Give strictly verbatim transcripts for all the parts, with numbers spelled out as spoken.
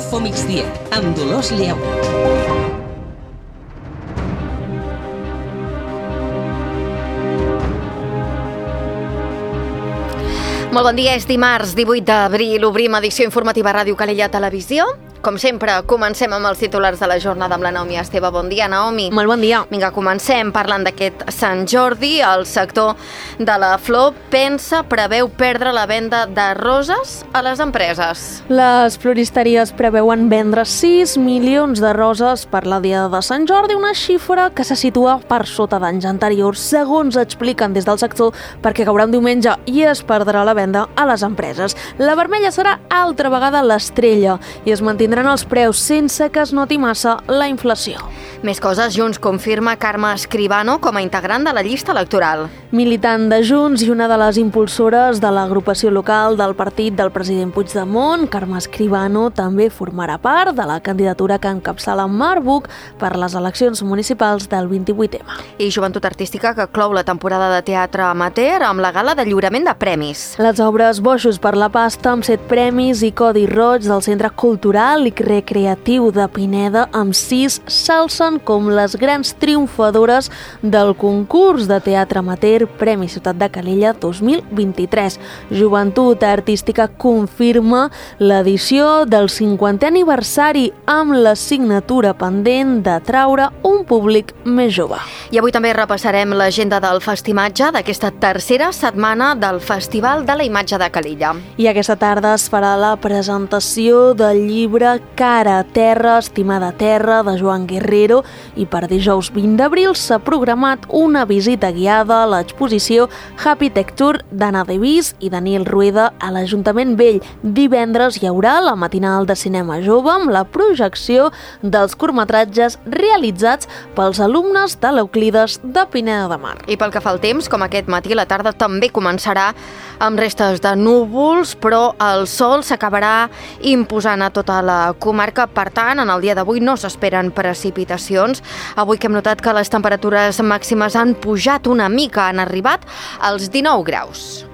Info Migdia, amb Dolors Lleu. Molt bon dia, és dimarts divuit d'abril, obrim edició informativa Ràdio Calella Televisió. Com sempre, comencem amb els titulars de la jornada amb la Naomi Esteve. Bon dia, Naomi. Molt bon dia. Vinga, comencem parlant d'aquest Sant Jordi. El sector de la flor pensa, preveu perdre la venda de roses a les empreses. Les floristeries preveuen vendre sis milions de roses per la Diada de Sant Jordi, una xifra que se situa per sota d'anys anteriors, segons expliquen des del sector, perquè caurà un diumenge i es perdrà la venda a les empreses. La vermella serà altra vegada l'estrella i es mantindrà els preus sense que es noti massa la inflació. Més coses, Junts confirma Carme Escribano com a integrant de la llista electoral. Militant de Junts i una de les impulsores de l'agrupació local del partit del president Puigdemont, Carme Escribano també formarà part de la candidatura que encapçala Marbuc per les eleccions municipals del vint-i-vuit ema. I Joventut Artística, que clou la temporada de teatre amateur amb la gala de lliurament de premis. Les obres Boixos per la pasta amb set premis i Codi Roig del Centre Cultural i Recreatiu de Pineda amb sis s'alcen com les grans triomfadores del concurs de teatre amateur Premi Ciutat de Calella dos mil vint-i-tres. Joventut Artística confirma l'edició del cinquantè aniversari amb la signatura pendent d'atraure un públic més jove. I avui també repassarem l'agenda del festimatge d'aquesta tercera setmana del Festival de la Imatge de Calella. I aquesta tarda es farà la presentació del llibre Cara a terra, estimada terra, de Joan Guerrero, i per dijous vint d'abril s'ha programat una visita guiada a l'exposició Happy Texture d'Anna Devis i Daniel Rueda a l'Ajuntament Vell. Divendres hi haurà la matinal de cinema jove amb la projecció dels curtmetratges realitzats pels alumnes de l'Euclides de Pineda de Mar. I pel que fa al temps, com aquest matí, la tarda també començarà amb restes de núvols, però el sol s'acabarà imposant a tota la comarca. Per tant, en el dia d'avui no s'esperen precipitacions. Avui que hem notat que les temperatures màximes han pujat una mica, han arribat als dinou graus.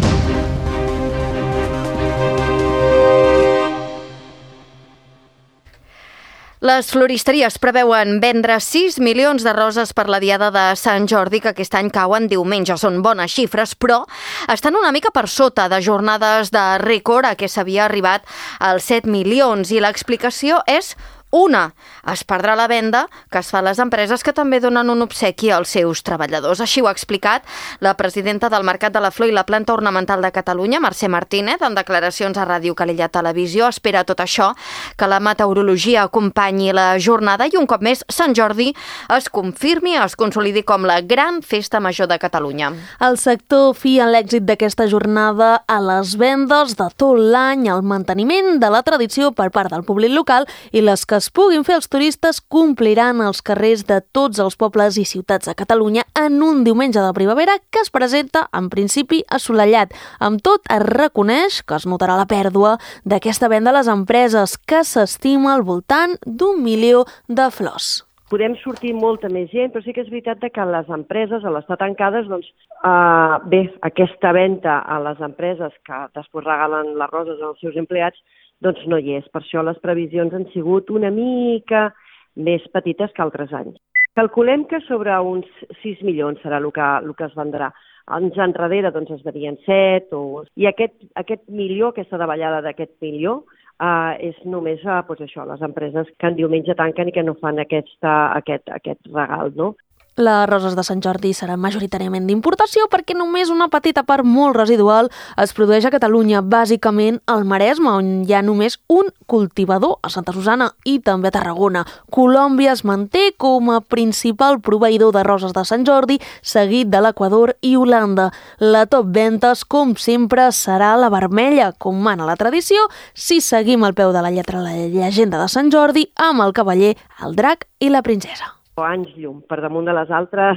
Les floristeries preveuen vendre sis milions de roses per la Diada de Sant Jordi, que aquest any cauen diumenge. Són bones xifres, però estan una mica per sota de jornades de rècord a què s'havia arribat als set milions. I l'explicació és una, es perdrà la venda que es fa a les empreses que també donen un obsequi als seus treballadors. Així ho ha explicat la presidenta del Mercat de la Flor i la Planta Ornamental de Catalunya, Mercè Martínez, en declaracions a Ràdio Calella Televisió. Espera tot això que la meteorologia acompanyi la jornada i un cop més Sant Jordi es confirmi, es consolidi com la gran festa major de Catalunya. El sector fia en l'èxit d'aquesta jornada a les vendes de tot l'any, al manteniment de la tradició per part del públic local i les que es puguin fer els turistes compliran els carrers de tots els pobles i ciutats de Catalunya en un diumenge de primavera que es presenta, en principi, assolellat. Amb tot, es reconeix que es notarà la pèrdua d'aquesta venda a les empreses, que s'estima al voltant d'un milió de flors. Podem sortir molta més gent, però sí que és veritat que les empreses, a l'estar tancades, doncs, eh, bé, aquesta venda a les empreses que després regalen les roses als seus empleats, doncs no hi és. Per això les previsions han sigut una mica més petites que altres anys. Calculem que sobre uns sis milions serà el que, el que es vendrà. Anys enrere doncs, es venien set, o... i aquest, aquest milió, aquesta davallada d'aquest milió, eh, és només eh, doncs això, les empreses que en diumenge tanquen i que no fan aquesta, aquest, aquest regal, no? Les roses de Sant Jordi seran majoritàriament d'importació perquè només una petita part molt residual es produeix a Catalunya, bàsicament al Maresme, on hi ha només un cultivador, a Santa Susanna i també a Tarragona. Colòmbia es manté com a principal proveïdor de roses de Sant Jordi, seguit de l'Equador i Holanda. La top ventes, com sempre, serà la vermella, com mana la tradició, si seguim al peu de la lletra la llegenda de Sant Jordi, amb el cavaller, el drac i la princesa. Anys llum, per damunt de les altres.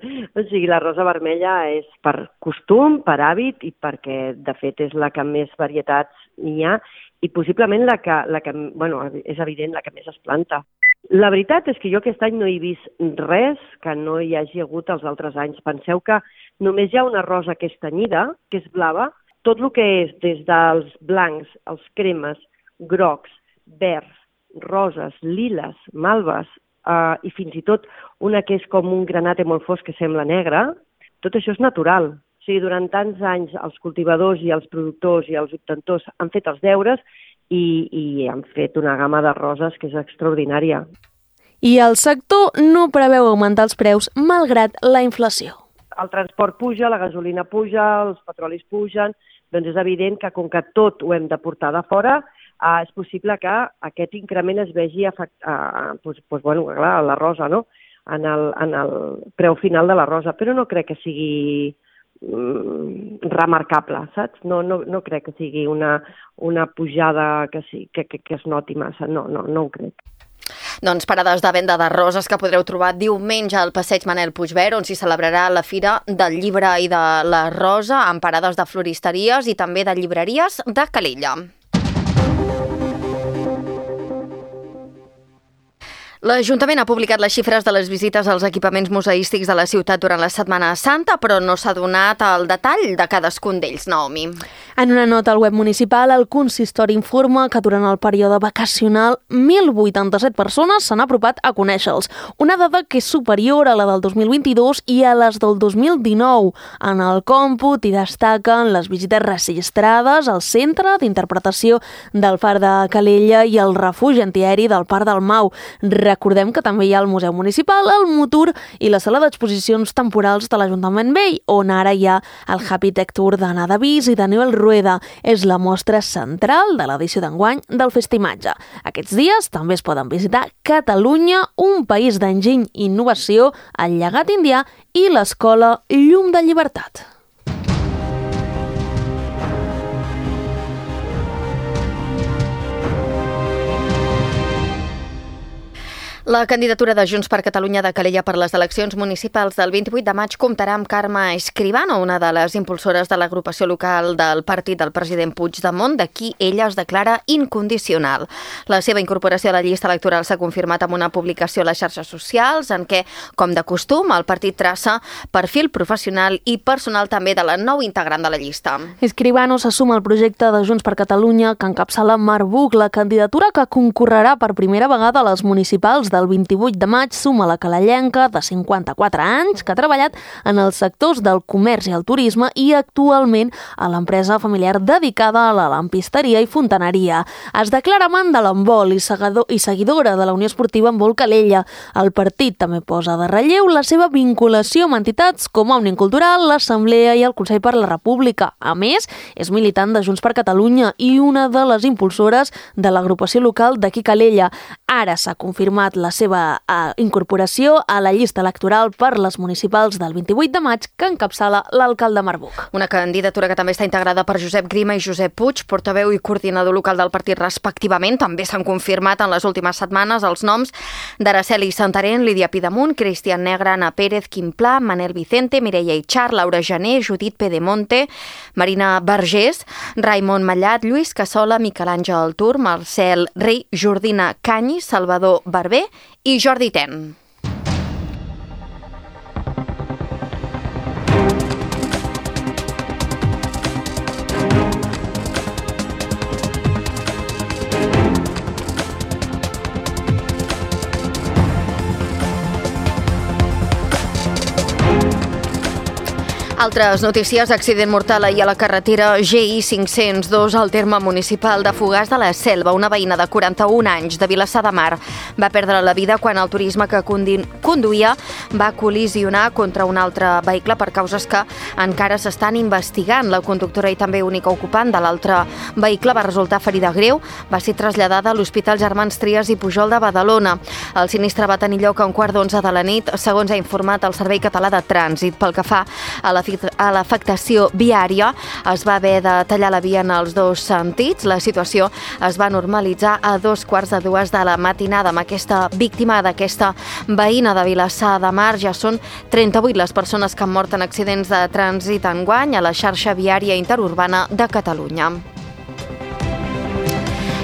O sigui, la rosa vermella és per costum, per hàbit i perquè, de fet, és la que més varietats n'hi ha i possiblement la que, la que, bueno, és evident, la que més es planta. La veritat és que jo aquest any no he vist res que no hi hagi hagut els altres anys. Penseu que només hi ha una rosa que és tenyida, que és blava. Tot el que és des dels blancs, els cremes, grocs, verds, roses, liles, malves, uh, i fins i tot una que és com un granate molt fosc que sembla negre, tot això és natural. O sigui, durant tants anys els cultivadors i els productors i els obtentors han fet els deures i, i han fet una gamma de roses que és extraordinària. I el sector no preveu augmentar els preus malgrat la inflació. El transport puja, la gasolina puja, els petrolis pugen, doncs és evident que com que tot ho hem de portar de fora, eh, és possible que aquest increment es vegi afectat, eh, doncs, doncs, bueno, clar, a la rosa, no? En el, en el preu final de la rosa, però no crec que sigui mm, remarcable, saps? No, no, no crec que sigui una, una pujada que, sí, que, que, que es noti massa, no, no, no ho crec. Doncs parades de venda de roses que podreu trobar diumenge al passeig Manel Puigverd, on s'hi celebrarà la Fira del Llibre i de la Rosa, amb parades de floristeries i també de llibreries de Calella. L'Ajuntament ha publicat les xifres de les visites als equipaments museístics de la ciutat durant la Setmana Santa, però no s'ha donat el detall de cadascun d'ells, Naomi. En una nota al web municipal, el consistori informa que durant el període vacacional mil vuitanta-set persones s'han apropat a conèixer-los, una dada que és superior a la del dos mil vint-i-dos i a les del dos mil dinou. En el còmput hi destaquen les visites registrades al Centre d'Interpretació del Far de Calella i el refugi antiaeri del Parc del Mau. Recordem que també hi ha el Museu Municipal, el Mutur i la sala d'exposicions temporals de l'Ajuntament Vell, on ara hi ha el Happy Tech Tour d'Anna Davís i Daniel Rueda. És la mostra central de l'edició d'enguany del Festimatge. Aquests dies també es poden visitar Catalunya, un país d'enginy i innovació, el llegat indià i l'escola Llum de Llibertat. La candidatura de Junts per Catalunya de Calella per les eleccions municipals del vint-i-vuit de maig comptarà amb Carme Escribano, una de les impulsores de l'agrupació local del partit del president Puigdemont, de qui ella es declara incondicional. La seva incorporació a la llista electoral s'ha confirmat amb una publicació a les xarxes socials en què, com de costum, el partit traça perfil professional i personal també de la nou integrant de la llista. Escribano s'assuma al projecte de Junts per Catalunya que encapçala Marc Buch, la candidatura que concorrerà per primera vegada a les municipals del vint-i-vuit de maig. Suma la calellenca de cinquanta-quatre anys que ha treballat en els sectors del comerç i el turisme i actualment a l'empresa familiar dedicada a la lampisteria i fontaneria. Es declara amant de l'handbol i, i seguidora de la Unió Esportiva Handbol Calella. El partit també posa de relleu la seva vinculació amb entitats com Òmnium Cultural, l'Assemblea i el Consell per la República. A més, és militant de Junts per Catalunya i una de les impulsores de l'agrupació local d'aquí Calella. Ara s'ha confirmat la seva uh, incorporació a la llista electoral per les municipals del vint-i-vuit de maig que encapçala l'alcalde Marc Buch. Una candidatura que també està integrada per Josep Grima i Josep Puig, portaveu i coordinador local del partit respectivament. També s'han confirmat en les últimes setmanes els noms d'Araceli Santarén, Lídia Pidemunt, Cristian Negre, Ana Pérez, Quim Pla, Manel Vicente, Mireia Itxar, Laura Jané, Judit Pedemonte, Marina Vergés, Raimon Mallat, Lluís Cassola, Miquel Àngel Tur, Marcel Rei, Jordina Canyi, Salvador Barber i Jordi Ten. Altres notícies: accident mortal ahir a la carretera G I cinc-cents dos al terme municipal de Fogars de la Selva. Una veïna de quaranta-un anys de Vilassar de Mar va perdre la vida quan el turisme que conduïa va col·lisionar contra un altre vehicle per causes que encara s'estan investigant. La conductora i també única ocupant de l'altre vehicle va resultar ferida greu. Va ser traslladada a l'Hospital Germans Trias i Pujol de Badalona. El sinistre va tenir lloc a un quart d'onze de la nit, segons ha informat el Servei Català de Trànsit. Pel que fa a la a l'afectació viària, es va haver de tallar la via en els dos sentits. La situació es va normalitzar a dos quarts de dues de la matinada. Amb aquesta víctima, d'aquesta veïna de Vilassar de Mar, ja són trenta-vuit les persones que han mort en accidents de trànsit enguany a la xarxa viària interurbana de Catalunya.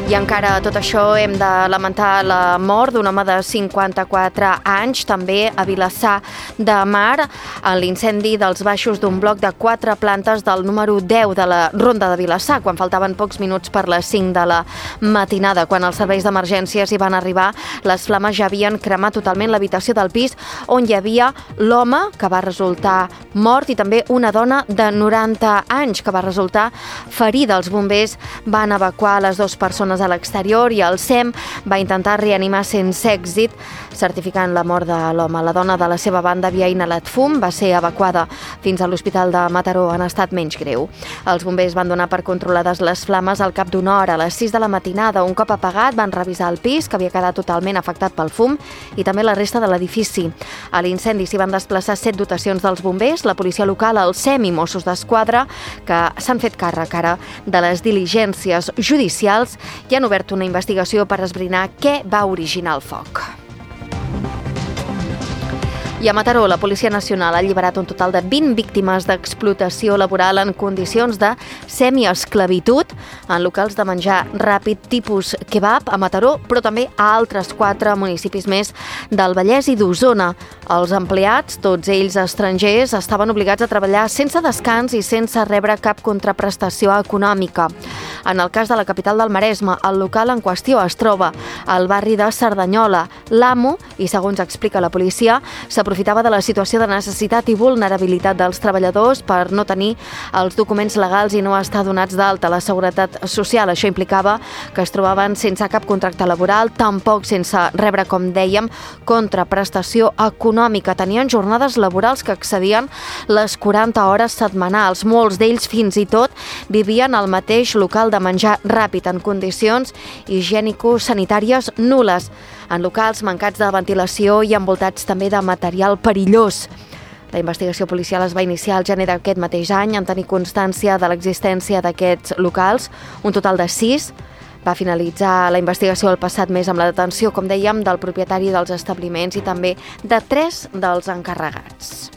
I encara tot això hem de lamentar la mort d'un home de cinquanta-quatre anys, també a Vilassar de Mar, en l'incendi dels baixos d'un bloc de quatre plantes del número deu de la Ronda de Vilassar, quan faltaven pocs minuts per les cinc de la matinada. Quan els serveis d'emergències hi van arribar, les flames ja havien cremat totalment l'habitació del pis on hi havia l'home que va resultar mort i també una dona de noranta anys que va resultar ferida. Els bombers van evacuar les dues persones a l'exterior i el S E M va intentar reanimar sense èxit, certificant la mort de l'home. La dona de la seva banda havia inhalat fum, va ser evacuada fins a l'Hospital de Mataró en estat menys greu. Els bombers van donar per controlades les flames al cap d'una hora, a les sis de la matinada. Un cop apagat van revisar el pis, que havia quedat totalment afectat pel fum, i també la resta de l'edifici. A l'incendi s'hi van desplaçar set dotacions dels bombers, la policia local, el S E M i Mossos d'Esquadra, que s'han fet càrrec ara de les diligències judicials i han obert una investigació per esbrinar què va originar el foc. I a Mataró, la Policia Nacional ha alliberat un total de vint víctimes d'explotació laboral en condicions de semiesclavitud en locals de menjar ràpid tipus kebab a Mataró, però també a altres quatre municipis més del Vallès i d'Osona. Els empleats, tots ells estrangers, estaven obligats a treballar sense descans i sense rebre cap contraprestació econòmica. En el cas de la capital del Maresme, el local en qüestió es troba al barri de Cerdanyola. L'amo, i segons explica la policia, s'aprofitava de la situació de necessitat i vulnerabilitat dels treballadors per no tenir els documents legals i no estar donats d'alta a la Seguretat Social. Això implicava que es trobaven sense cap contracte laboral, tampoc sense rebre, com dèiem, contraprestació econòmica. Tenien jornades laborals que excedien les quaranta hores setmanals. Molts d'ells, fins i tot, vivien al mateix local de menjar ràpid en condicions higiènico-sanitàries nules, en locals mancats de ventilació i envoltats també de material perillós. La investigació policial es va iniciar al gener d'aquest mateix any en tenir constància de l'existència d'aquests locals, un total de sis. Va finalitzar la investigació el passat mes amb la detenció, com dèiem, del propietari dels establiments i també de tres dels encarregats.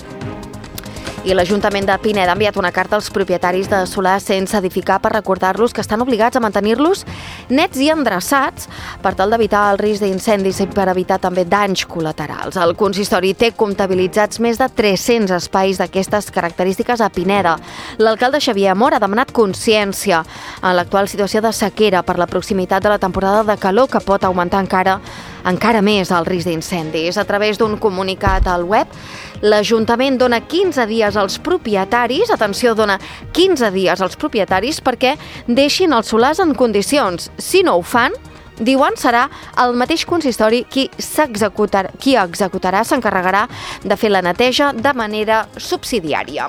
I l'Ajuntament de Pineda ha enviat una carta als propietaris de solars sense edificar per recordar-los que estan obligats a mantenir-los nets i endreçats per tal d'evitar el risc d'incendis i per evitar també danys col·laterals. El consistori té comptabilitzats més de tres-cents espais d'aquestes característiques a Pineda. L'alcalde Xavier Amor ha demanat consciència en l'actual situació de sequera per la proximitat de la temporada de calor que pot augmentar encara encara més el risc d'incendis. A través d'un comunicat al web, l'Ajuntament dona quinze dies als propietaris, atenció, dona quinze dies als propietaris perquè deixin els solars en condicions. Si no ho fan, diuen, serà el mateix consistori qui s'executarà, qui executarà, s'encarregarà de fer la neteja de manera subsidiària.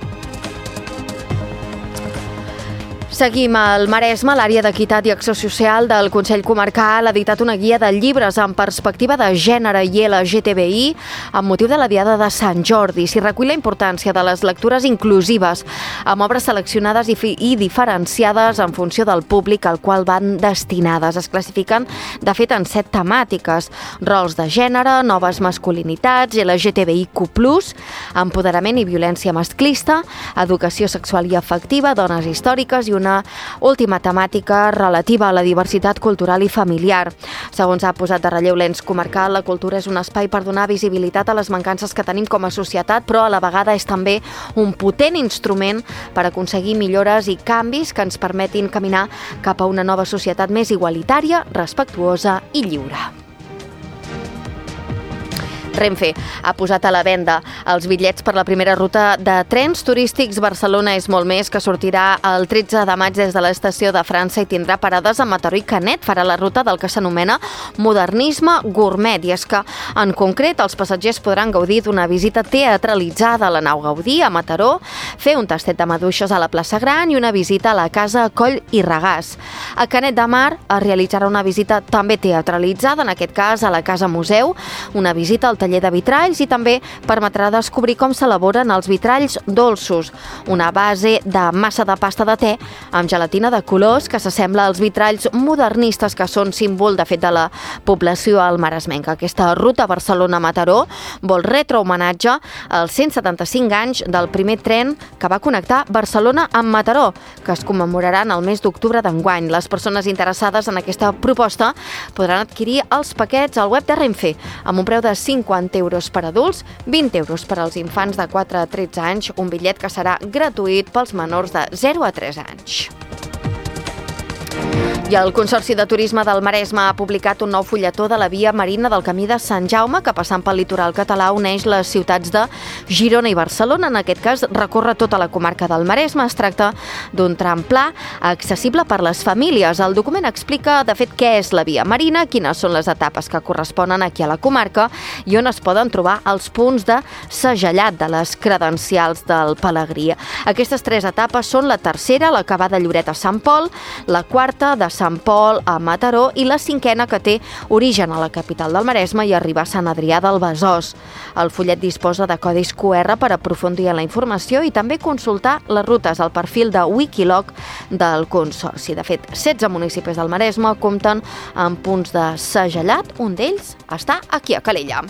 Seguim al Maresme. L'àrea d'Equitat i Acció Social del Consell Comarcal ha editat una guia de llibres amb perspectiva de gènere i L G T B I amb motiu de la Diada de Sant Jordi. S'hi recull la importància de les lectures inclusives amb obres seleccionades i, i diferenciades en funció del públic al qual van destinades. Es classifiquen, de fet, en set temàtiques: rols de gènere, noves masculinitats, L G T B I Q plus, empoderament i violència masclista, educació sexual i afectiva, dones històriques i una una última temàtica relativa a la diversitat cultural i familiar. Segons ha posat de relleu l'ens comarcal, la cultura és un espai per donar visibilitat a les mancances que tenim com a societat, però a la vegada és també un potent instrument per aconseguir millores i canvis que ens permetin caminar cap a una nova societat més igualitària, respectuosa i lliure. Renfe ha posat a la venda els bitllets per la primera ruta de trens turístics Barcelona és molt més, que sortirà el tretze de maig des de l'estació de França i tindrà parades a Mataró i Canet. Farà la ruta del que s'anomena modernisme gourmet, i és que, en concret, els passatgers podran gaudir d'una visita teatralitzada a la nau Gaudí a Mataró, fer un tastet de maduixes a la plaça Gran i una visita a la casa Coll i Regàs. A Canet de Mar es realitzarà una visita també teatralitzada, en aquest cas a la casa museu, una visita al taller de vitralls i també permetrà descobrir com s'elaboren els vitralls dolços, una base de massa de pasta de te amb gelatina de colors que s'assembla als vitralls modernistes que són símbol, de fet, de la població almaresmenca. Aquesta ruta Barcelona-Mataró vol retre homenatge als cent setanta-cinc anys del primer tren que va connectar Barcelona amb Mataró, que es commemoraran el mes d'octubre d'enguany. Les persones interessades en aquesta proposta podran adquirir els paquets al web de Renfe amb un preu de cinquanta euros per adults, vint euros per als infants de quatre a tretze anys, un bitllet que serà gratuït pels menors de zero a tres anys. I el Consorci de Turisme del Maresme ha publicat un nou fulletó de la via marina del Camí de Sant Jaume que, passant pel litoral català, uneix les ciutats de Girona i Barcelona. En aquest cas, recorre tota la comarca del Maresme. Es tracta d'un tram pla accessible per les famílies. El document explica, de fet, què és la via marina, quines són les etapes que corresponen aquí a la comarca i on es poden trobar els punts de segellat de les credencials del pelegrí. Aquestes tres etapes són la tercera, la que va de Lloret a Sant Pol, la quarta de Sant Pol a Mataró i la cinquena que té origen a la capital del Maresme i arriba a Sant Adrià del Besòs. El fullet disposa de codis cu erre per aprofundir en la informació i també consultar les rutes al perfil de Wikiloc del Consorci. De fet, setze municipis del Maresme compten amb punts de segellat, un d'ells està aquí a Calella.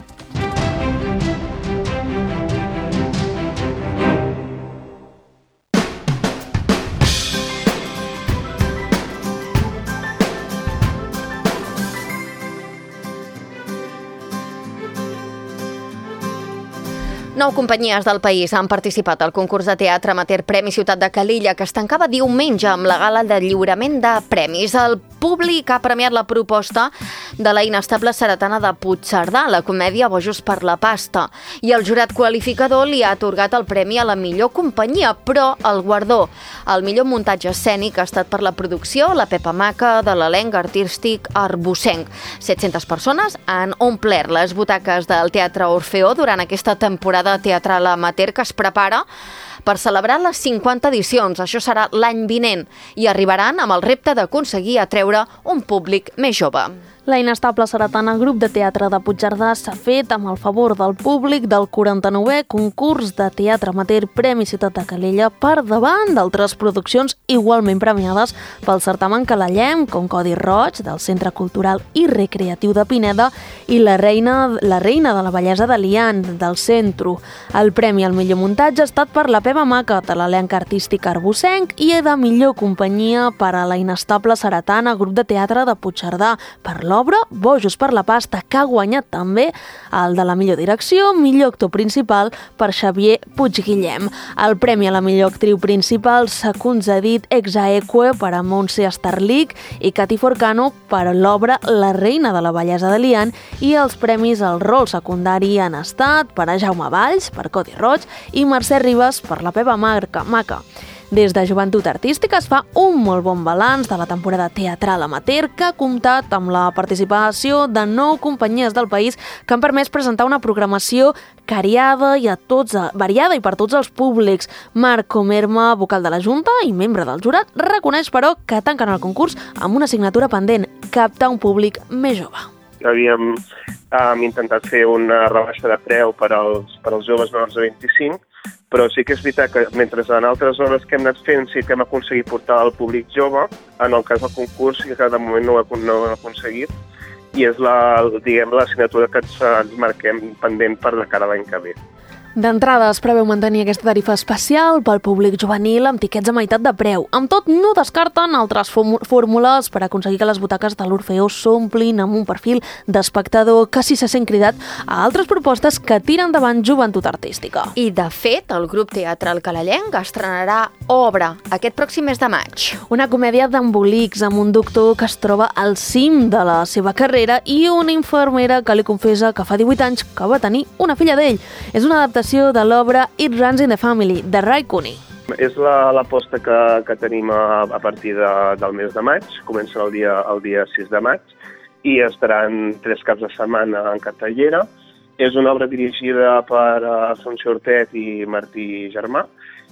Nou companyies del país han participat al concurs de teatre amateur Premi Ciutat de Calella, que es tancava diumenge amb la gala de lliurament de premis. El públic ha premiat la proposta de la inestable Saretana de Puigcerdà, la comèdia Bojos per la pasta, i el jurat qualificador li ha atorgat el premi a la millor companyia, però el guardó al millor muntatge escènic ha estat per la producció La Pepa Maca de l'elenc artístic arbocenc. set-centes persones han omplert les butaques del Teatre Orfeó durant aquesta temporada teatral amateur que es prepara per celebrar les cinquanta edicions. Això serà l'any vinent i arribaran amb el repte d'aconseguir atreure un públic més jove. La inestable Saretana Grup de Teatre de Puigcerdà s'ha fet amb el favor del públic del quaranta-nouè concurs de teatre amateur Premi Ciutat de Calella per davant d'altres produccions igualment premiades pel certamen calellenc, com Codi Roig, del Centre Cultural i Recreatiu de Pineda, i La Reina, la Reina de la Bellesa de Lian, del Centro. El premi al millor muntatge ha estat per La Pepa Maca, de l'elenc artístic arbocenc, i de millor companyia per a la inestable Saretana Grup de Teatre de Puigcerdà, per l'obra Bojos per la pasta, que ha guanyat també el de la millor direcció, millor actor principal per Xavier Puigguillem. El premi a la millor actriu principal s'ha concedit ex aequo per a Montse Starlich i Cati Forcano per l'obra La Reina de la Bellesa de Lian, i els premis al rol secundari han estat per a Jaume Valls, per Codi Roig, i Mercè Ribas per La Pepa Maca. Des de Joventut Artística es fa un molt bon balanç de la temporada teatral amateur, que ha comptat amb la participació de nou companyies del país que han permès presentar una programació variada i, a tots, variada i per tots els públics. Marc Comerma, vocal de la Junta i membre del jurat, reconeix, però, que tanquen el concurs amb una assignatura pendent: captar un públic més jove. Havíem um, intentat fer una rebaixa de preu per als, per als joves menors de vint-i-cinc, però sí que és veritat que mentre en altres hores que hem anat fent sí que hem aconseguit portar al públic jove. En el cas del concurs sí que de moment no ho, no ho hem aconseguit, i és la, diguem, l'assignatura que ens, ens marquem pendent per la cara l'any que ve. D'entrada es preveu mantenir aquesta tarifa especial pel públic juvenil amb tiquets a meitat de preu. Amb tot, no descarten altres fórmules per aconseguir que les butaques de l'Orfeó s'omplin amb un perfil d'espectador que si se sent cridat a altres propostes que tiren davant Joventut Artística. I, de fet, el grup teatral calellenc estrenarà Obra aquest pròxim mes de maig. Una comèdia d'embolics amb un doctor que es troba al cim de la seva carrera i una infermera que li confessa que fa divuit anys que va tenir una filla d'ell. És una adaptació de l'obra It Runs in the Family, de Ray Cooney. És l'aposta la, que, que tenim a, a partir de, del mes de maig. Comença el dia, el dia sis de maig i estaran tres caps de setmana en cartellera. És una obra dirigida per Assumpció Ortet i Martí Germà,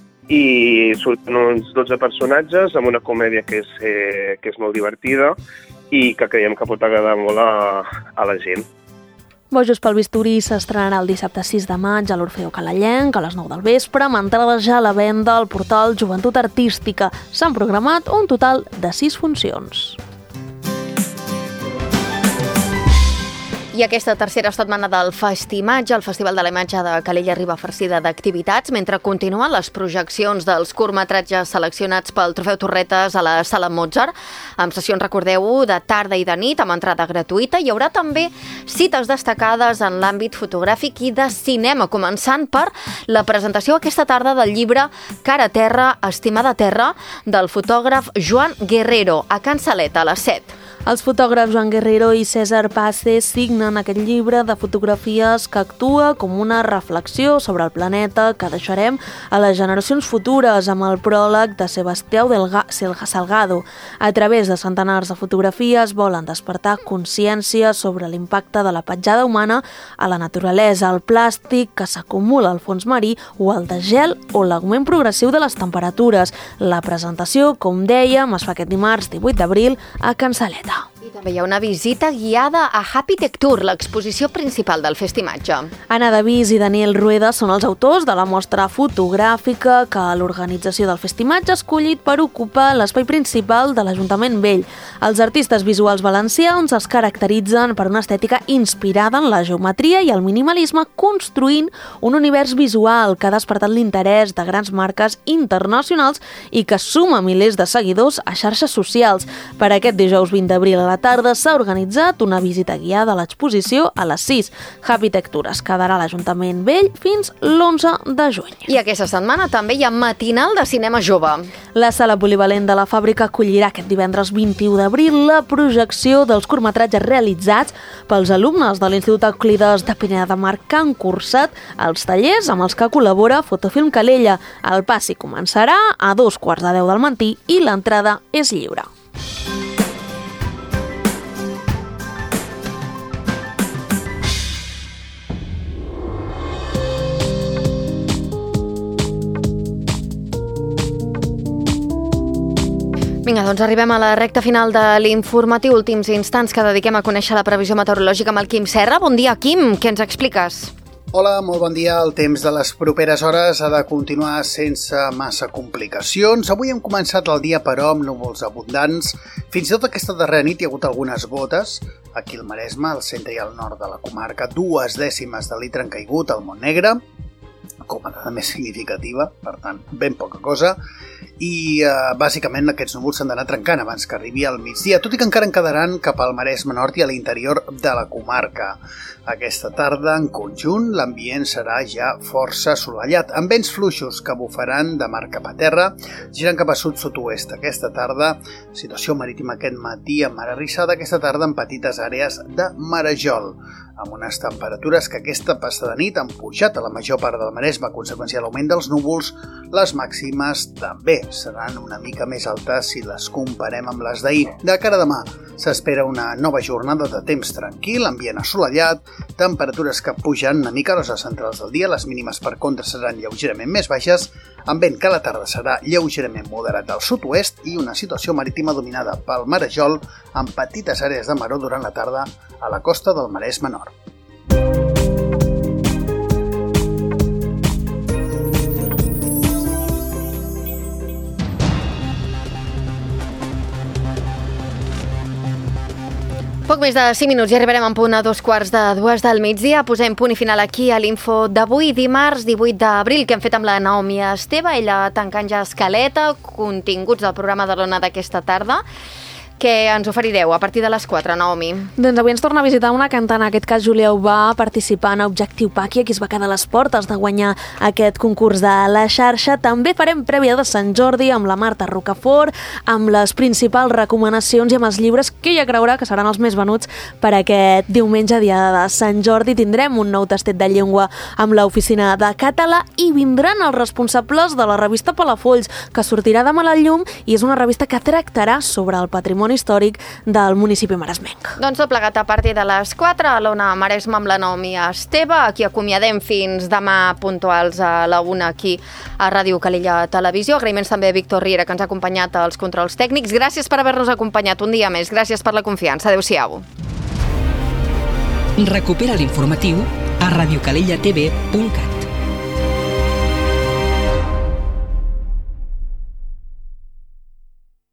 i surten uns dotze personatges amb una comèdia que és, eh, que és molt divertida i que creiem que pot agradar molt a, a la gent. Bojos pel bisturí s'estrenarà el dissabte sis de maig a l'Orfeó Calellenc a les nou del vespre, amb entrades ja a la venda al portal Joventut Artística. S'han programat un total de sis funcions. I aquesta tercera setmana del Festimatge, el Festival de la Imatge de Calella arriba farcida d'activitats, mentre continuen les projeccions dels curtmetratges seleccionats pel Trofeu Torretes a la Sala Mozart, amb sessions, recordeu, de tarda i de nit, amb entrada gratuïta. Hi haurà també cites destacades en l'àmbit fotogràfic i de cinema, començant per la presentació aquesta tarda del llibre Cara a terra, estimada terra, del fotògraf Joan Guerrero, a Can Saleta, a les set. Els fotògrafs Joan Guerrero i César Pace signen aquest llibre de fotografies que actua com una reflexió sobre el planeta que deixarem a les generacions futures, amb el pròleg de Sebastià Delga- Salgado. A través de centenars de fotografies volen despertar consciència sobre l'impacte de la petjada humana a la naturalesa, el plàstic que s'acumula al fons marí o el desgel o l'augment progressiu de les temperatures. La presentació, com dèiem, es fa aquest dimarts divuit d'abril a Can Saleta. I també hi ha una visita guiada a Happy Tech Tour, l'exposició principal del Festimatge. Anna Davís i Daniel Rueda són els autors de la mostra fotogràfica que l'organització del Festimatge ha escollit per ocupar l'espai principal de l'Ajuntament Vell. Els artistes visuals valencians es caracteritzen per una estètica inspirada en la geometria i el minimalisme, construint un univers visual que ha despertat l'interès de grans marques internacionals i que suma milers de seguidors a xarxes socials. Per aquest dijous vint d'abril a la tarda s'ha organitzat una visita guiada a l'exposició a les sis. Happy Tech Tour es quedarà a l'Ajuntament Vell fins l'onze de juny. I aquesta setmana també hi ha matinal de cinema jove. La sala polivalent de la Fàbrica acollirà aquest divendres vint-i-u d'abril la projecció dels curtmetratges realitzats pels alumnes de l'Institut Euclides de Pineda de Mar que han cursat els tallers amb els que col·labora Fotofilm Calella. El passi començarà a dos quarts de deu del matí i l'entrada és lliure. Vinga, doncs arribem a la recta final de l'informatiu, últims instants que dediquem a conèixer la previsió meteorològica amb el Quim Serra. Bon dia, Quim, què ens expliques? Hola, molt bon dia. El temps de les properes hores ha de continuar sense massa complicacions. Avui hem començat el dia, però, amb núvols abundants. Fins i tot aquesta darrera nit hi ha hagut algunes gotes. Aquí al Maresme, al centre i al nord de la comarca, dues dècimes de litre han caigut al Montnegre, com a dada més significativa, per tant, ben poca cosa. I eh, bàsicament aquests núvols s'han d'anar trencant abans que arribi al migdia, tot i que encara en quedaran cap al Maresme Nord i a l'interior de la comarca. Aquesta tarda, en conjunt, l'ambient serà ja força assolellat, amb vents fluixos que bufaran de mar cap a terra, girant cap a sud-sud-oest. Aquesta tarda, situació marítima aquest matí amb mar arrissada, aquesta tarda en petites àrees de marejol, amb unes temperatures que aquesta passada nit han pujat a la major part del Maresme a conseqüència de l'augment dels núvols. Les màximes també seran una mica més altes si les comparem amb les d'ahir. De cara a demà s'espera una nova jornada de temps tranquil, ambient assolellat, temperatures que pugen una mica a les hores centrals del dia, les mínimes per contra seran lleugerament més baixes, amb vent que a la tarda serà lleugerament moderat al sud-oest i una situació marítima dominada pel marejol amb petites àrees de maror durant la tarda a la costa del Maresme Nord. Poc més de cinc minuts i arribarem en punt a dos quarts de dues del migdia. Posem punt i final aquí a l'info d'avui, dimarts divuit d'abril, que hem fet amb la Naomi Esteve, ella tancant ja escaleta, continguts del programa de l'Ona d'aquesta tarda. Què ens oferireu a partir de les quatre, Naomi? Doncs avui ens torna a visitar una cantant, en aquest cas Júlia Ubà, participant a Objectiu Pàquia, qui es va quedar a les portes de guanyar aquest concurs de la xarxa. També farem prèvia de Sant Jordi amb la Marta Rocafort, amb les principals recomanacions i amb els llibres que ella creurà que seran els més venuts per aquest diumenge, dia de Sant Jordi. Tindrem un nou tastet de llengua amb l'oficina de català i vindran els responsables de la revista Palafolls, que sortirà demà a la llum i és una revista que tractarà sobre el patrimoni històric del municipi maresmenc. Doncs tot plegat a partir de les quatre a l'Ona Maresme amb la Naomi Esteve. Aquí acomiadem fins demà puntuals a la una aquí a Ràdio Calella Televisió. Agraïments també a Víctor Riera, que ens ha acompanyat als controls tècnics. Gràcies per haver-nos acompanyat un dia més. Gràcies per la confiança. Adéu-siau. Recupera l'informatiu a radiocalellatv punt cat.